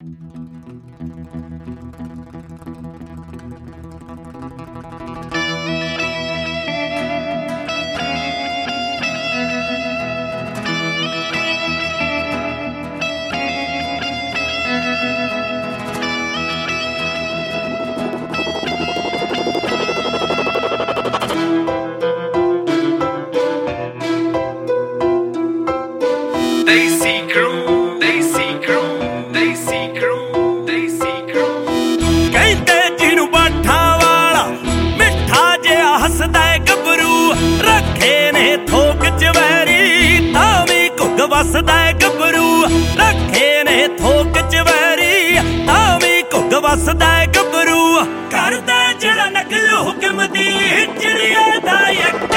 Desi crew, Desi crew, Desi crew, Desi crew। ਕਹਿੰਦੇ ਜਿਹਨੂੰ ਬਾਠਾਂ ਵਾਲਾ ਮਿੱਠਾ ਜਿਹਾ ਹੱਸਦਾ ਗੱਭਰੂ, ਰੱਖੇ ਨੇ ਥੋਕ ਚ ਵੈਰੀ ਤਾਂ ਵੀ ਘੁੱਗ ਵਸਦਾ ਗੱਭਰੂ, ਰੱਖੇ ਨੇ ਥੋਕ ਚ ਵੈਰੀ ਤਾਂ ਵੀ ਘੁੱਗ ਵਸਦਾ ਗੱਭਰੂ, ਕਰਦਾ ਜਿਹੜਾ ਨਕਲ ਹੁਕਮ ਦੀ ਹਿਜੜੀਆਂ ਦਾ ਇੱਕ